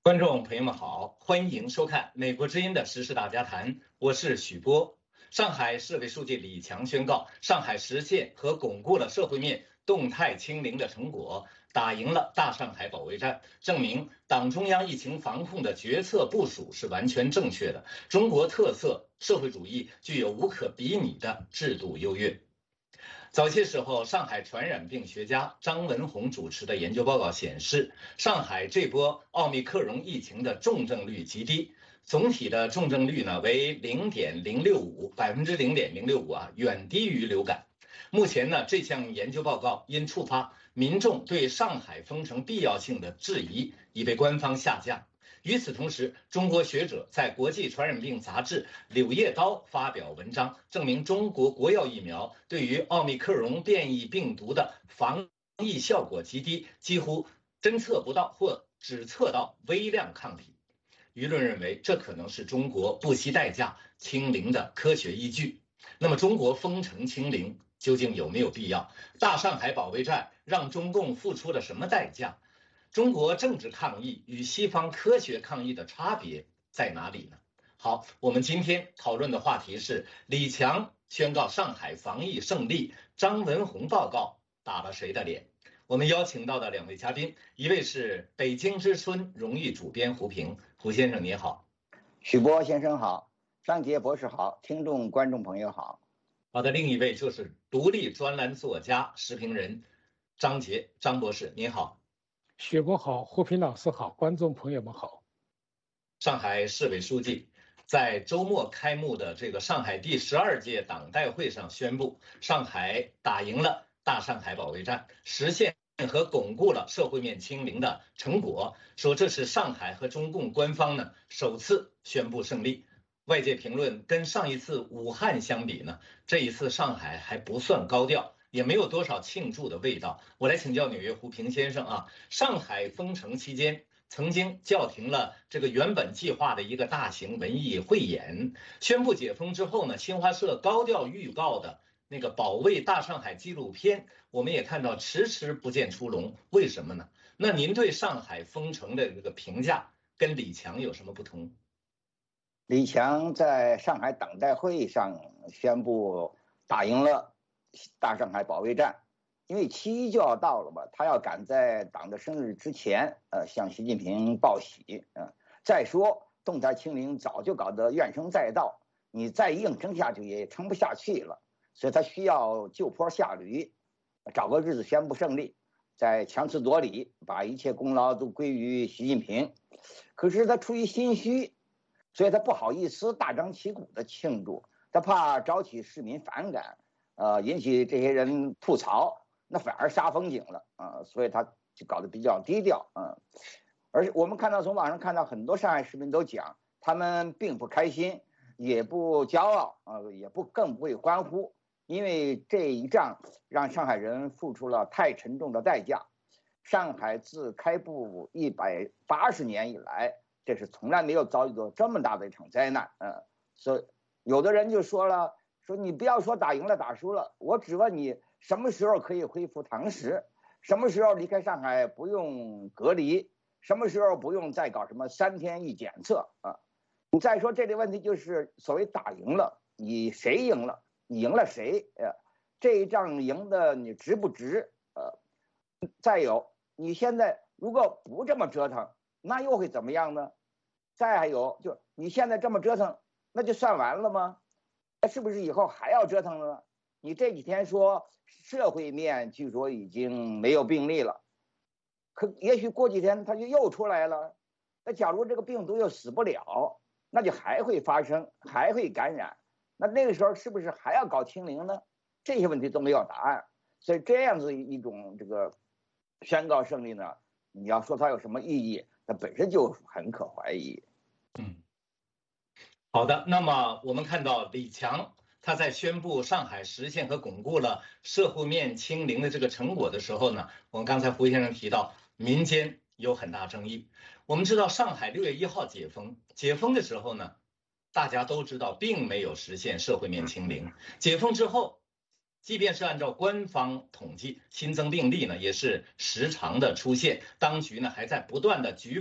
观众朋友们好，欢迎收看美国之音的时事大家谈，我是许波。上海市委书记李强宣告，上海实现和巩固了社会面动态清零的成果，打赢了大上海保卫战，证明党中央疫情防控的决策部署是完全正确的。中国特色社会主义具有无可比拟的制度优越。早些时候，上海传染病学家张文宏主持的研究报告显示，上海这波奥密克戎疫情的重症率极低，总体的重症率呢为0.065%，0.065%啊，远低于流感。目前呢，这项研究报告因触发民众对上海封城必要性的质疑，已被官方下架。与此同时，中国学者在国际传染病杂志《柳叶刀》发表文章，证明中国国药疫苗对于奥密克戎变异病毒的防疫效果极低，几乎侦测不到或只测到微量抗体。舆论认为，这可能是中国不惜代价清零的科学依据。那么，中国封城清零究竟有没有必要？大上海保卫战让中共付出了什么代价？中国政治抗疫与西方科学抗疫的差别在哪里呢？好，我们今天讨论的话题是李强宣告上海防疫胜利，张文宏报告打了谁的脸？我们邀请到的两位嘉宾，一位是北京之春荣誉主编胡平，胡先生你好。 许波先生好，张杰博士好，听众观众朋友好。 好的，另一位就是独立专栏作家、时评人张杰，张博士你好。 许波好，胡平老师好，观众朋友们好。 上海市委书记在周末开幕的这个上海第12届党代会上宣布，上海打赢了大上海保卫战，实现和巩固了社会面清零的成果，说这是上海和中共官方呢首次宣布胜利。外界评论跟上一次武汉相比呢，这一次上海还不算高调，也没有多少庆祝的味道。我来请教纽约胡平先生啊，上海封城期间曾经叫停了这个原本计划的一个大型文艺汇演，宣布解封之后呢，新华社高调预告的那个保卫大上海纪录片，我们也看到迟迟不见出笼，为什么呢？那您对上海封城的这个评价跟李强有什么不同？ 李强在上海党代会上宣布打赢了大上海保卫战，因为7·1就要到了嘛，他要赶在党的生日之前，向习近平报喜。再说动态清零早就搞得怨声载道，你再硬撑下去也撑不下去了，所以他需要就坡下驴，找个日子宣布胜利，再强词夺理，把一切功劳都归于习近平。可是他出于心虚，所以他不好意思大张旗鼓的庆祝，他怕招起市民反感，引起这些人吐槽，那反而杀风景了啊，所以他就搞得比较低调啊。而且我们看到从网上看到很多上海市民都讲，他们并不开心，也不骄傲啊，更不会欢呼，因为这一仗让上海人付出了太沉重的代价。上海自开埠180年以来，这是从来没有遭遇过这么大的一场灾难，所以有的人就说了，说你不要说打赢了打输了，我只问你什么时候可以恢复堂食，什么时候离开上海不用隔离，什么时候不用再搞什么3天一检测啊？你再说这个问题，就是所谓打赢了，你谁赢了？你赢了谁？这一仗赢的你值不值？再有，你现在如果不这么折腾，那又会怎么样呢？再还有，就你现在这么折腾，那就算完了吗？是不是以后还要折腾了呢？你这几天说社会面据说已经没有病例了，可也许过几天它就又出来了。那假如这个病毒又死不了，那就还会发生，还会感染。那个时候是不是还要搞清零呢？这些问题都没有答案。所以这样子一种这个宣告胜利呢，你要说它有什么意义，它本身就很可怀疑。 好的，那么我们看到李强他在宣布上海实现和巩固了社会面清零的这个成果的时候呢，我们刚才胡先生提到民间有很大争议。我们知道上海6月1号解封的时候呢，大家都知道并没有实现社会面清零。解封之后，即便是按照官方统计，新增病例呢也是时常的出现，当局呢还在不断的局部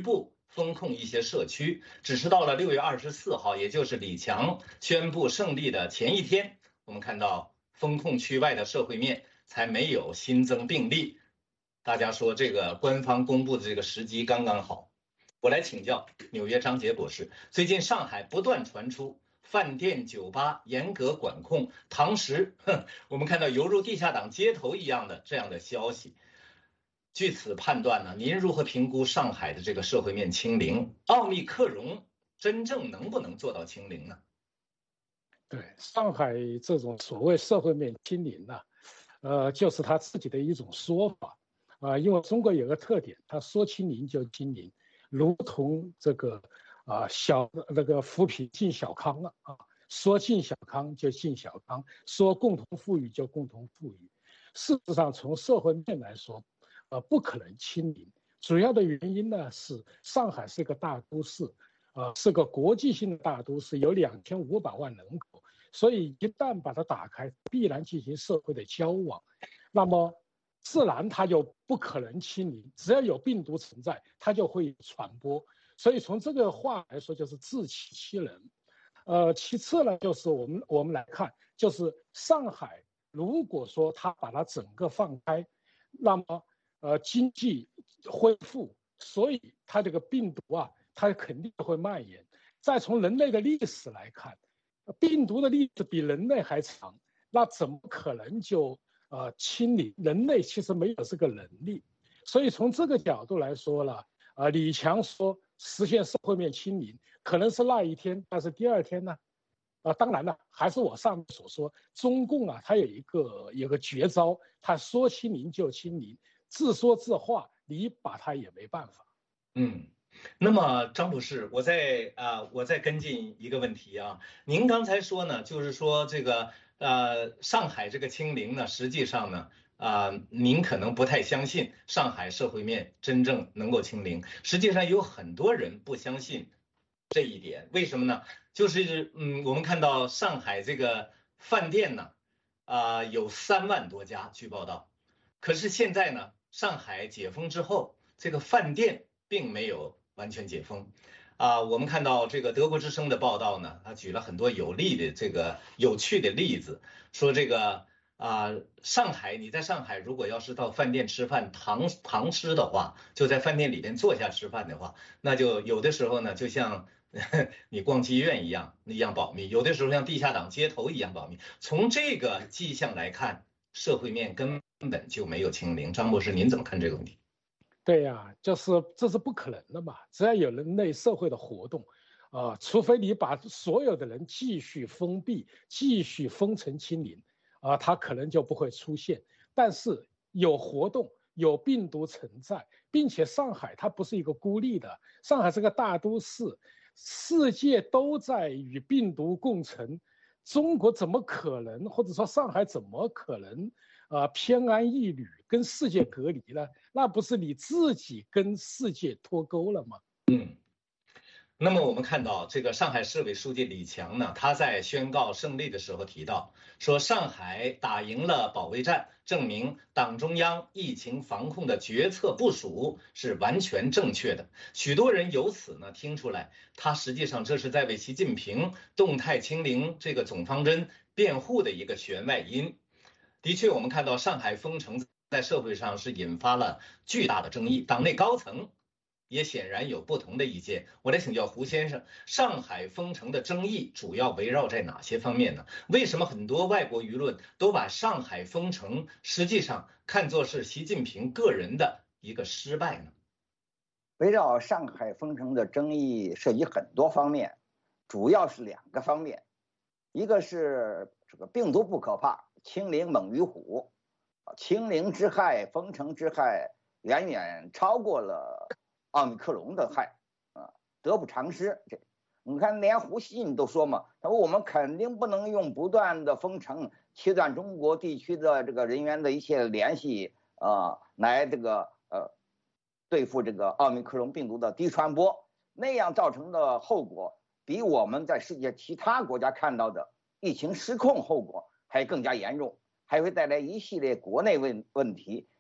封控一些社区，只是到了6月24号，也就是李强宣布胜利的前一天，我们看到封控区外的社会面才没有新增病例。大家说这个官方公布的这个时机刚刚好。我来请教纽约张杰博士，最近上海不断传出饭店、酒吧严格管控、堂食，我们看到犹如地下党街头一样的这样的消息。据此判断呢，您如何评估上海的这个社会面清零？奥密克戎真正能不能做到清零呢？ 对，上海这种所谓社会面清零呢，就是他自己的一种说法因为中国有个特点，他说清零就清零，如同这个那个扶贫进小康了说进小康就进小康，说共同富裕就共同富裕。事实上，从社会面来说，不可能清零。主要的原因呢是上海是个大都市，是个国际性的大都市，有2500万人口，所以一旦把它打开，必然进行社会的交往，那么自然它就不可能清零。只要有病毒存在，它就会传播。所以从这个话来说，就是自欺欺人。其次呢，就是我们来看，就是上海如果说它把它整个放开，那么经济恢复，所以它这个病毒它肯定会蔓延。再从人类的历史来看，病毒的历史比人类还长，那怎么可能就清零？人类其实没有这个能力。所以从这个角度来说呢，李强说实现社会面清零，可能是那一天，但是第二天呢？当然了，还是我上面所说，中共它有个绝招，他说清零就清零，自说自话，你把他也没办法。 那么张博士，我再跟进一个问题啊，您刚才说呢，就是说这个上海这个清零呢，实际上呢您可能不太相信上海社会面真正能够清零，实际上有很多人不相信这一点，为什么呢？就是我们看到上海这个饭店呢，有3万多家，据报道，可是现在呢，上海解封之后，这个饭店并没有完全解封，我们看到这个德国之声的报道呢，他举了很多有趣的例子，说这个上海，你在上海如果要是到饭店吃饭堂吃的话，就在饭店里边坐下吃饭的话，那就有的时候呢，就像你逛妓院一样保密，有的时候像地下党街头一样保密。从这个迹象来看，社会面根本就没有清零。张博士，您怎么看这个问题？ 对呀，这是不可能的嘛！只要有人类社会的活动，除非你把所有的人继续封闭、继续封城清零，它可能就不会出现。但是有活动、有病毒存在，并且上海它不是一个孤立的，上海是个大都市，世界都在与病毒共存，中国怎么可能，或者说上海怎么可能？偏安一隅，跟世界隔离了，那不是你自己跟世界脱钩了吗？ 那么我们看到这个上海市委书记李强呢，他在宣告胜利的时候提到，说上海打赢了保卫战，证明党中央疫情防控的决策部署是完全正确的。许多人由此呢听出来，他实际上这是在为习近平动态清零这个总方针辩护的一个弦外音。的确，我们看到上海封城在社会上是引发了巨大的争议，党内高层也显然有不同的意见。我来请教胡先生，上海封城的争议主要围绕在哪些方面呢？为什么很多外国舆论都把上海封城实际上看作是习近平个人的一个失败呢？ 围绕上海封城的争议涉及很多方面，主要是2个方面，一个是这个病毒不可怕，清零猛于虎，清零之害、封城之害远远超过了奥密克戎的害得不偿失。你看，连胡锡进都说嘛，他说我们肯定不能用不断的封城切断中国地区的这个人员的一切联系来这个对付这个奥密克戎病毒的低传播，那样造成的后果比我们在世界其他国家看到的疫情失控后果还更加严重，还会带来一系列国内问题，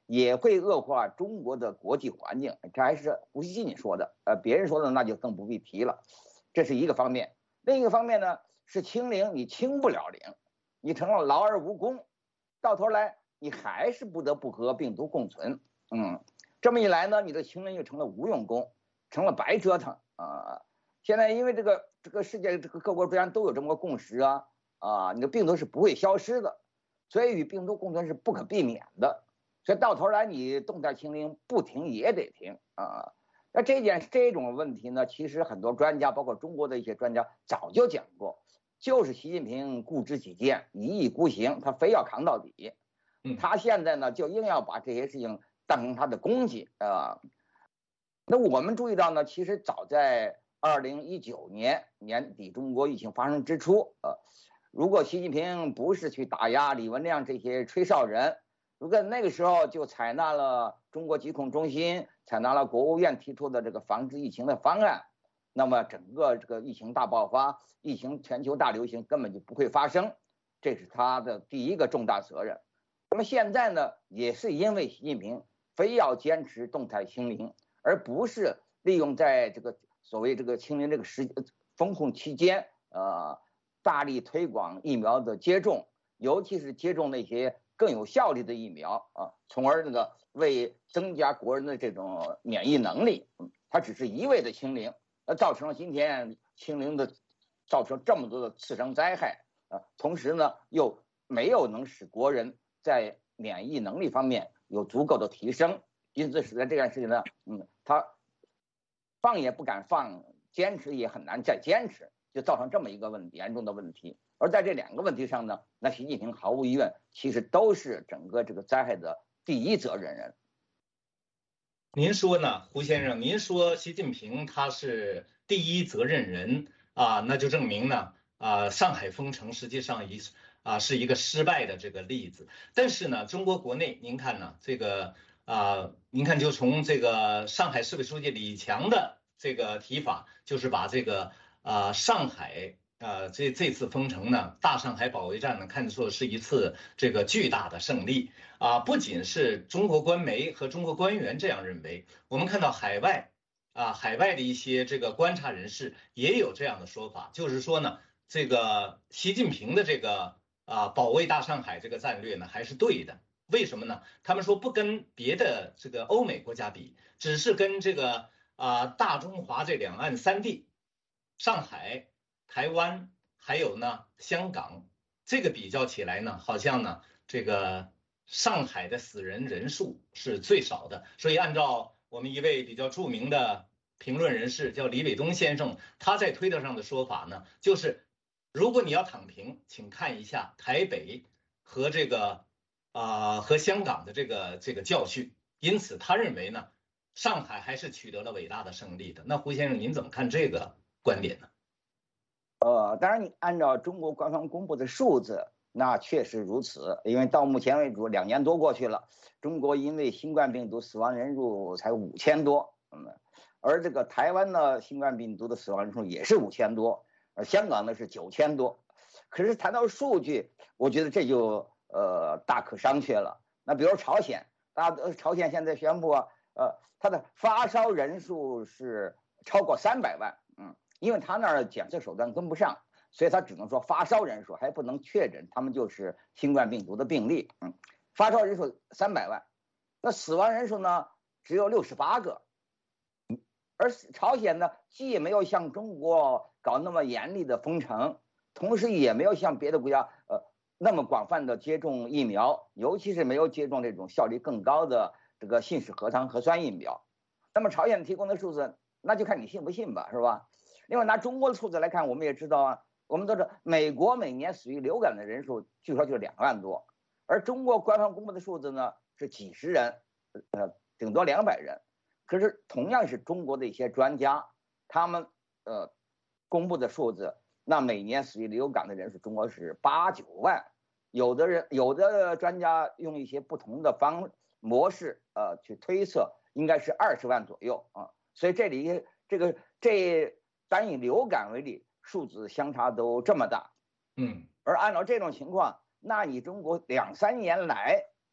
也会恶化中国的国际环境。这还是胡锡进说的，别人说的那就更不必提了。这是一个方面。另一个方面呢，是清零你清不了零，你成了劳而无功，到头来你还是不得不和病毒共存。这么一来呢，你的清零就成了无用功，成了白折腾啊。现在因为这个世界这个各国国家都有这么个共识你的病毒是不会消失的，所以与病毒共存是不可避免的。所以到头来你动态清零不停也得停啊。那这种问题呢，其实很多专家，包括中国的一些专家早就讲过，就是习近平固执己见，一意孤行，他非要扛到底。他现在呢就硬要把这些事情当成他的功绩那我们注意到呢，其实早在2019年年底中国疫情发生之初如果习近平不是去打压李文亮这些吹哨人，如果那个时候就采纳了中国疾控中心，采纳了国务院提出的这个防治疫情的方案，那么整个这个疫情大爆发，疫情全球大流行根本就不会发生，这是他的第一个重大责任。那么现在呢，也是因为习近平非要坚持动态清零，而不是利用在这个所谓这个清零这个风控期间大力推广疫苗的接种，尤其是接种那些更有效率的疫苗从而为增加国人的这种免疫能力。它只是一味的清零，造成了今天清零的造成这么多的次生灾害同时呢又没有能使国人在免疫能力方面有足够的提升，因此使得这件事情呢他放也不敢放，坚持也很难再坚持，就造成这么一个严重的问题。而在这两个问题上呢，那习近平毫无疑问其实都是整个这个灾害的第一责任人。 您说呢，胡先生？您说习近平他是第一责任人那就证明呢上海封城实际上是一个失败的这个例子。但是呢，中国国内您看呢，这个您看就从这个上海市委书记李强的这个提法，就是把这个上海这次封城呢，大上海保卫战呢，看作是一次这个巨大的胜利不仅是中国官媒和中国官员这样认为，我们看到海外的一些这个观察人士也有这样的说法，就是说呢，这个习近平的这个保卫大上海这个战略呢还是对的。为什么呢？他们说不跟别的这个欧美国家比，只是跟这个大中华这两岸三地，上海、台湾还有呢香港，这个比较起来呢，好像呢这个上海的死人人数是最少的。所以按照我们一位比较著名的评论人士叫李伟东先生，他在推特上的说法呢，就是如果你要躺平，请看一下台北和这个和香港的这个教训。因此他认为呢，上海还是取得了伟大的胜利的。那胡先生您怎么看这个观点呢？ 当然你按照中国官方公布的数字，那确实如此，因为到目前为止2年多过去了，中国因为新冠病毒死亡人数才5000多，而这个台湾呢新冠病毒的死亡人数也是5000多，而香港呢是9000多。可是谈到数据，我觉得这就大可商榷了。那比如朝鲜，朝鲜现在宣布它的发烧人数是超过300万，因为他那儿检测手段跟不上，所以他只能说发烧人数，还不能确诊他们就是新冠病毒的病例。发烧人数300万，那死亡人数呢只有68个。而朝鲜呢，既没有像中国搞那么严厉的封城，同时也没有像别的国家那么广泛的接种疫苗，尤其是没有接种这种效率更高的这个信使核糖核酸疫苗。那么朝鲜提供的数字，那就看你信不信吧，是吧？另外拿中国的数字来看，我们也知道我们都知道美国每年死于流感的人数据说就是2万多，而中国官方公布的数字呢是几十人，顶多200人。可是同样是中国的一些专家，他们公布的数字，那每年死于流感的人数中国是8、9万，有的专家用一些不同的模式去推测，应该是20万左右所以这里单以流感为例，数字相差都这么大。而按照这种情况，那你中国2、3年来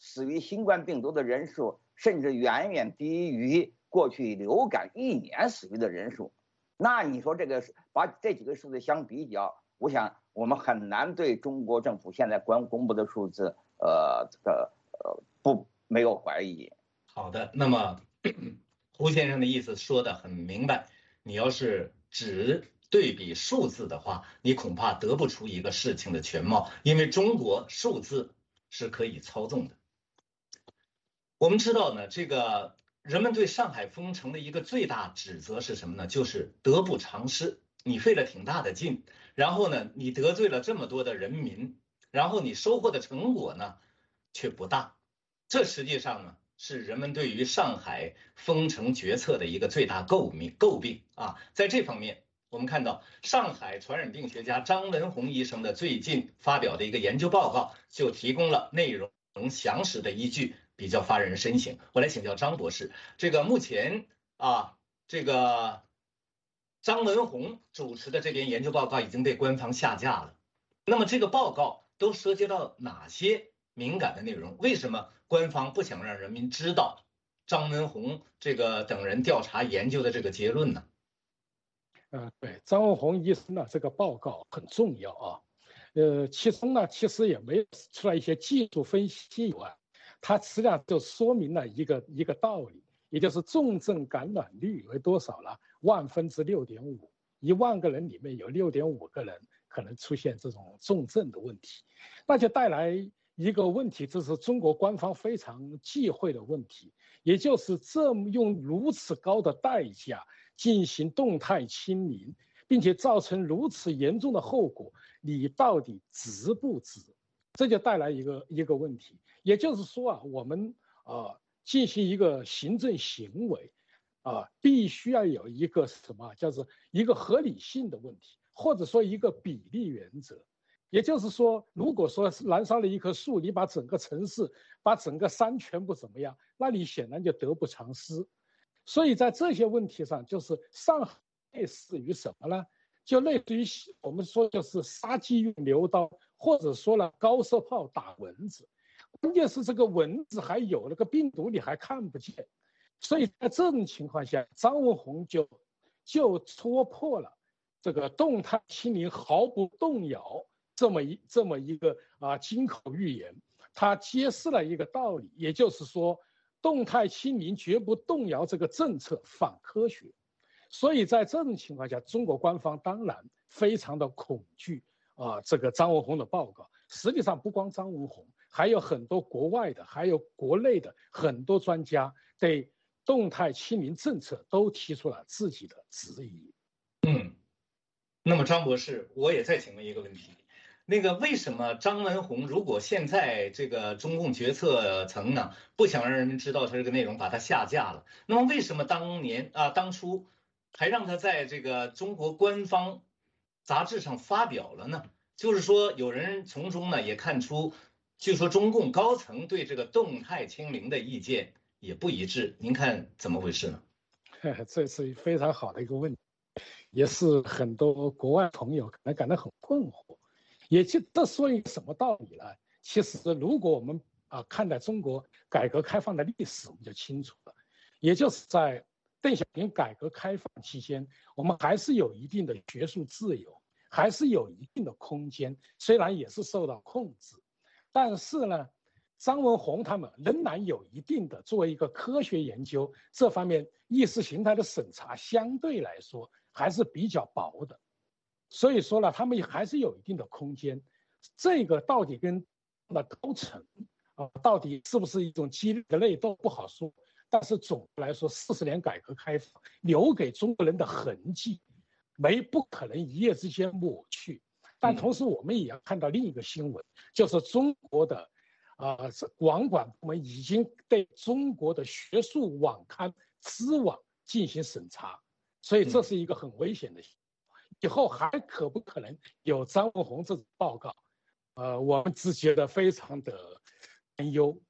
死于新冠病毒的人数甚至远远低于过去流感1年死于的人数。那你说这个把这几个数字相比较，我想我们很难对中国政府现在公布的数字，没有怀疑。 好的，那么胡先生的意思说得很明白，你要是只对比数字的话，你恐怕得不出一个事情的全貌，因为中国数字是可以操纵的。我们知道呢，这个人们对上海封城的一个最大指责是什么呢？就是得不偿失。你费了挺大的劲，然后呢，你得罪了这么多的人民，然后你收获的成果呢，却不大。这实际上呢，是人们对于上海封城决策的一个最大诟病啊。在这方面，我们看到上海传染病学家张文宏医生的最近发表的一个研究报告，就提供了内容详实的依据，比较发人深省。我来请教张博士，这个目前这个张文宏主持的这篇研究报告已经被官方下架了。那么这个报告都涉及到哪些敏感的内容？为什么官方不想让人民知道张文宏这个等人调查研究的这个结论呢？ 对，张文宏医生呢，这个报告很重要啊。其中呢，其实也没有出来一些技术分析以外，它实际上就说明了一个道理，也就是重症感染率为多少了？6.5%，1万个人里面有6.5个人可能出现这种重症的问题，那就带来一个问题，这是中国官方非常忌讳的问题，也就是这么用如此高的代价进行动态清零，并且造成如此严重的后果，你到底值不值？这就带来一个问题，也就是说啊，我们进行一个行政行为必须要有一个什么，叫做一个合理性的问题，或者说一个比例原则。也就是说，如果说燃烧了一棵树，你把整个城市、把整个山全部怎么样，那你显然就得不偿失。所以在这些问题上，就是上海类似于什么呢？就类似于我们说就是杀鸡用牛刀，或者说了高射炮打蚊子。关键是这个蚊子还有那个病毒你还看不见，所以在这种情况下，张文宏就戳破了这个动态清零毫不动摇这么一个金口玉言，他揭示了一个道理，也就是说，动态清零绝不动摇这个政策，反科学。所以在这种情况下，中国官方当然非常的恐惧这个张文宏的报告。实际上不光张文宏，还有很多国外的，还有国内的很多专家对动态清零政策都提出了自己的质疑。 那么张博士，我也再请问一个问题，那个为什么张文宏如果现在这个中共决策层呢不想让人们知道他这个内容，把它下架了，那么为什么当初还让他在这个中国官方杂志上发表了呢？就是说有人从中呢也看出，据说中共高层对这个动态清零的意见也不一致，您看怎么回事呢？ 这是非常好的一个问题，也是很多国外朋友可能感到很困惑。也就这说明什么道理呢？其实如果我们看待中国改革开放的历史，我们就清楚了。也就是在邓小平改革开放期间，我们还是有一定的学术自由，还是有一定的空间，虽然也是受到控制，但是呢，张文宏他们仍然有一定的作为一个科学研究这方面意识形态的审查，相对来说还是比较薄的。所以说呢，他们还是有一定的空间。这个到底跟高层到底是不是一种激烈的内斗不好说。但是总的来说，40年改革开放留给中国人的痕迹，不可能一夜之间抹去。但同时，我们也要看到另一个新闻，就是中国的网管部门已经对中国的学术网刊知网进行审查，所以这是一个很危险的。以后还可不可能有张文宏这种报告？我们只觉得非常的担忧。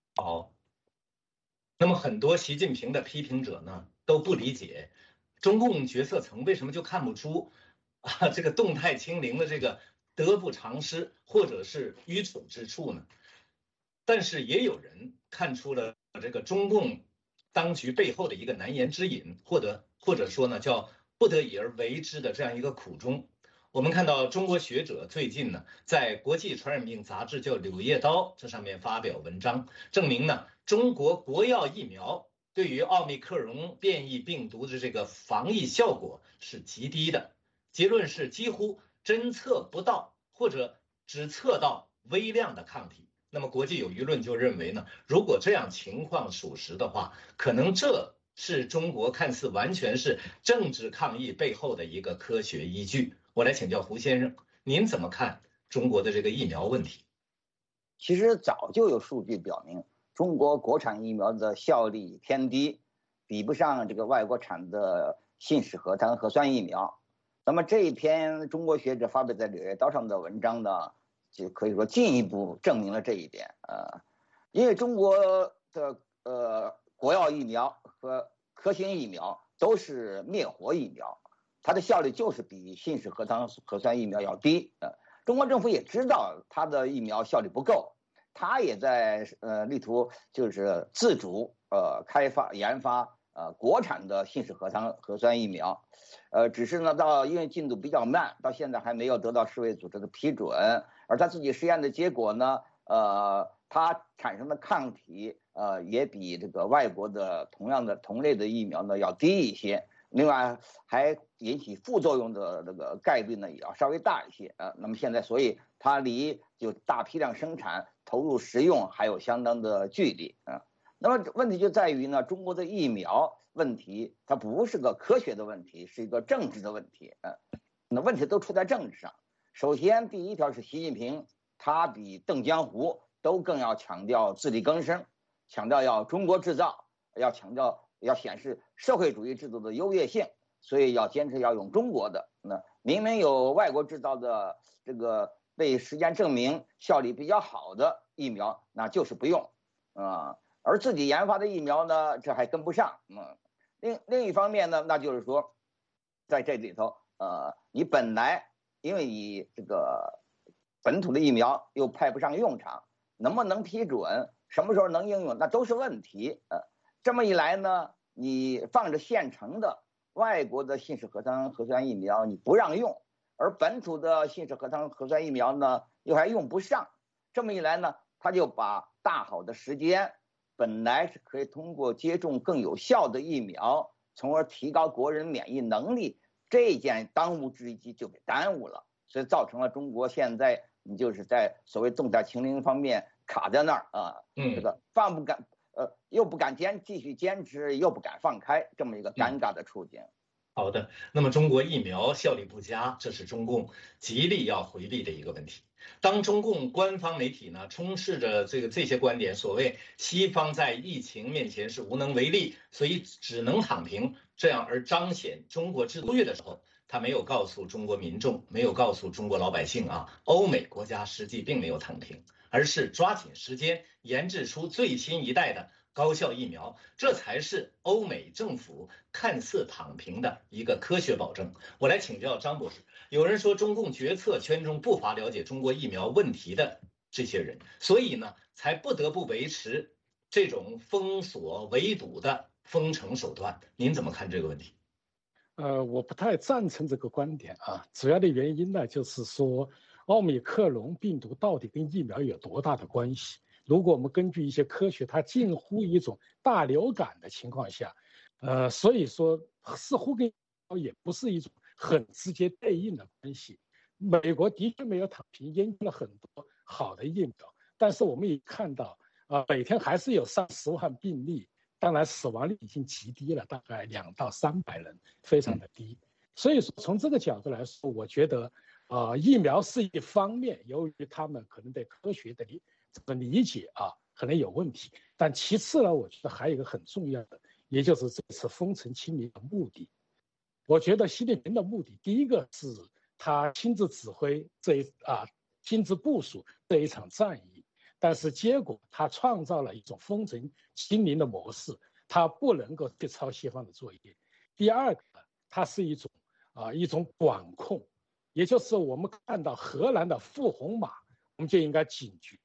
那么很多习近平的批评者呢都不理解，中共决策层为什么就看不出这个动态清零的这个得不偿失或者是愚蠢之处呢？ 但是也有人看出了这个中共当局背后的一个难言之隐，或者说呢叫不得已而为之的这样一个苦衷。我们看到中国学者最近呢，在国际传染病杂志叫《柳叶刀》这上面发表文章，证明呢中国国药疫苗对于奥密克戎变异病毒的这个防疫效果是极低的，结论是几乎侦测不到或者只测到微量的抗体。那么国际有舆论就认为呢，如果这样情况属实的话，可能这是中国看似完全是政治抗议背后的一个科学依据。我来请教胡先生，您怎么看中国的这个疫苗问题？ 其实早就有数据表明，中国国产疫苗的效力偏低，比不上这个外国产的信使核糖核酸疫苗。那么这一篇中国学者发表在《柳叶刀》上的文章呢，就可以说进一步证明了这一点。因为中国的国药疫苗和科兴疫苗都是灭活疫苗，它的效率就是比信使核糖核酸疫苗要低。中国政府也知道它的疫苗效率不够，它也在力图就是自主开发研发国产的信使核糖核酸疫苗，只是呢因为进度比较慢，到现在还没有得到世卫组织的批准，而他自己实验的结果呢，它产生的抗体也比这个外国的同类的疫苗呢要低一些。另外还引起副作用的这个概率呢也要稍微大一些那么现在所以它离就大批量生产投入实用还有相当的距离那么问题就在于呢，中国的疫苗问题它不是个科学的问题，是一个政治的问题那问题都出在政治上。首先第一条是习近平他比邓江湖都更要强调自力更生，强调要中国制造，要显示社会主义制度的优越性，所以要坚持要用中国的。那明明有外国制造的这个被实践证明效率比较好的疫苗，那就是不用而自己研发的疫苗呢，这还跟不上另一方面呢，那就是说在这里头你本来因为你这个本土的疫苗又派不上用场，能不能批准，什么时候能应用，那都是问题这么一来呢，你放着现成的外国的信使核糖核酸疫苗你不让用，而本土的信使核糖核酸疫苗呢又还用不上，这么一来呢，他就把大好的时间，本来是可以通过接种更有效的疫苗，从而提高国人免疫能力，这件当务之急就给耽误了，所以造成了中国现在你就是在所谓动态清零方面卡在那儿这个又不敢继续坚持，又不敢放开，这么一个尴尬的处境。 好的，那么中国疫苗效力不佳，这是中共极力要回避的一个问题。当中共官方媒体呢充斥着这些观点，所谓西方在疫情面前是无能为力，所以只能躺平，这样而彰显中国制度优越的时候，他没有告诉中国民众，没有告诉中国老百姓欧美国家实际并没有躺平，而是抓紧时间研制出最新一代的高效疫苗，这才是欧美政府看似躺平的一个科学保证。我来请教张博士，有人说中共决策圈中不乏了解中国疫苗问题的这些人，所以呢，才不得不维持这种封锁围堵的封城手段。您怎么看这个问题？ 我不太赞成这个观点主要的原因呢，就是说奥密克戎病毒到底跟疫苗有多大的关系？如果我们根据一些科学，它近乎一种大流感的情况下，所以说似乎跟疫苗也不是一种很直接对应的关系。美国的确没有躺平，研究了很多好的疫苗，但是我们也看到每天还是有30万病例，当然死亡率已经极低了，大概2到300人，非常的低。所以说从这个角度来说，我觉得疫苗是一方面，由于他们可能对科学的理解可能有问题，但其次呢，我觉得还有一个很重要的，也就是这次封城清零的目的。我觉得习近平的目的，第一个是他亲自指挥亲自部署这一场战役，但是结果他创造了一种封城清零的模式，他不能够去抄西方的作业。第二个，它是一种管控，也就是我们看到荷兰的富红马，我们就应该警觉。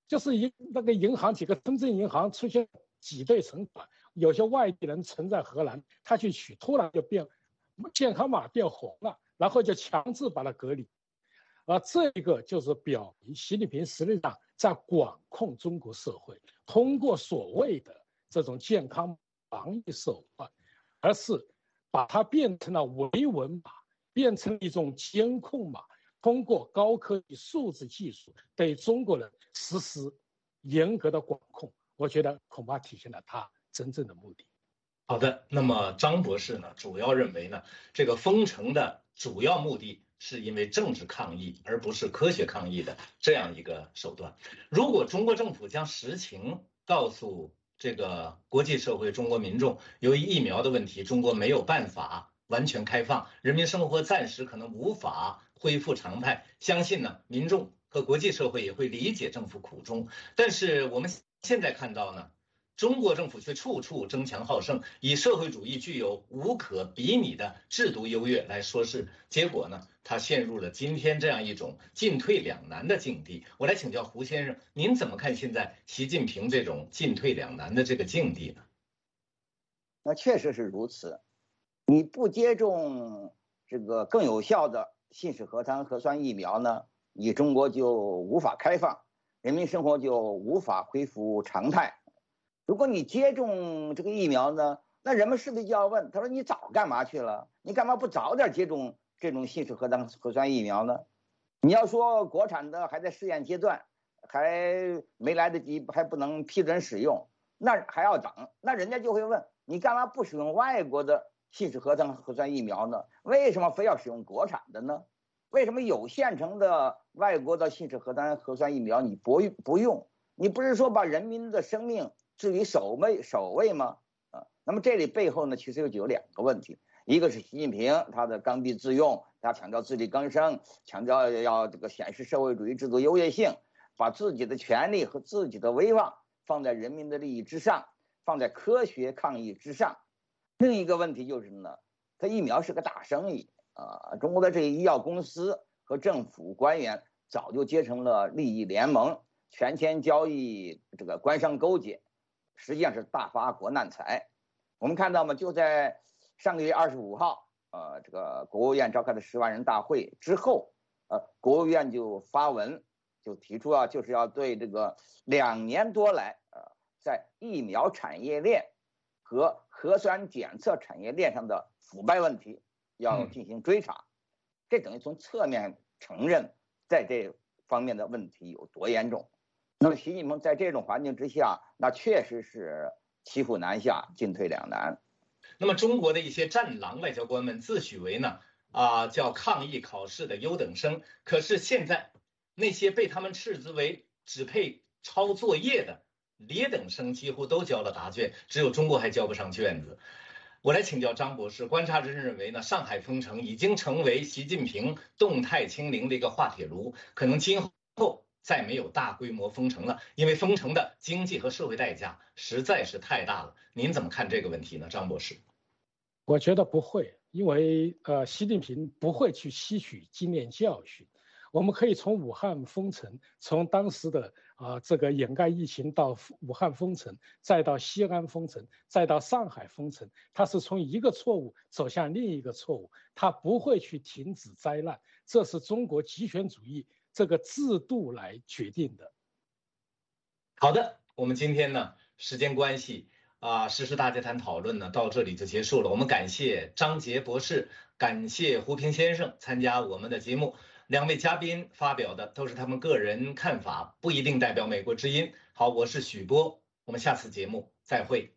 就是那个银行几个深圳银行出现挤兑存款，有些外地人存在荷兰，他去取，突然就变健康码变红了，然后就强制把它隔离。这个就是表明习近平实际上在管控中国社会，通过所谓的这种健康防疫手段，而是把它变成了维稳码，变成一种监控码，通过高科技数字技术对中国人实施严格的管控。我觉得恐怕体现了他真正的目的。 好的，那么张博士呢，主要认为呢，这个封城的主要目的是因为政治抗议，而不是科学抗议的这样一个手段。如果中国政府将实情告诉这个国际社会、中国民众，由于疫苗的问题，中国没有办法完全开放，人民生活暂时可能无法恢复常态，相信呢，民众和国际社会也会理解政府苦衷。但是我们现在看到呢，中国政府却处处争强好胜，以社会主义具有无可比拟的制度优越来说事，结果呢，他陷入了今天这样一种进退两难的境地。我来请教胡先生，您怎么看现在习近平这种进退两难的这个境地呢？ 那确实是如此，你不接种这个更有效的信使核糖核酸疫苗呢，你中国就无法开放，人民生活就无法恢复常态。如果你接种这个疫苗呢，那人们是不是就要问，他说你早干嘛去了？你干嘛不早点接种这种信使核糖核酸疫苗呢？你要说国产的还在试验阶段，还没来得及，还不能批准使用，那还要等，那人家就会问，你干嘛不使用外国的信使核糖核酸疫苗呢？为什么非要使用国产的呢？为什么有现成的外国的信使核糖核酸疫苗你不用？你不是说把人民的生命置于首位吗？那么这里背后呢，其实就有两个问题，一个是习近平他的刚愎自用，他强调自力更生，强调要这个显示社会主义制度优越性，把自己的权利和自己的威望放在人民的利益之上，放在科学抗疫之上。另一个问题就是呢，他疫苗是个大生意中国的这些医药公司和政府官员早就结成了利益联盟，权钱交易，这个官商勾结，实际上是大发国难财。我们看到嘛，就在上个月25号，这个国务院召开的10万人大会之后，国务院就发文，就提出就是要对这个2年多来，在疫苗产业链和核酸检测产业链上的腐败问题要进行追查，这等于从侧面承认在这方面的问题有多严重。那么习近平在这种环境之下，那确实是骑虎难下，进退两难。 那么中国的一些战狼外交官们自诩为呢叫抗疫考试的优等生，可是现在那些被他们斥资为只配抄作业的劣等生几乎都交了答卷，只有中国还交不上卷子。我来请教张博士，观察人认为呢，上海封城已经成为习近平动态清零的一个滑铁卢，可能今后再没有大规模封城了，因为封城的经济和社会代价实在是太大了。您怎么看这个问题呢，张博士？ 我觉得不会，因为习近平不会去吸取经验教训。我们可以从武汉封城，从当时的这个掩盖疫情到武汉封城，再到西安封城，再到上海封城，他是从一个错误走向另一个错误，他不会去停止灾难，这是中国极权主义这个制度来决定的。 好的，我们今天呢，时间关系时事大家谈讨论呢到这里就结束了。我们感谢张杰博士，感谢胡平先生参加我们的节目。2位嘉宾发表的都是他们个人看法，不一定代表美国之音。好，我是许波，我们下次节目再会。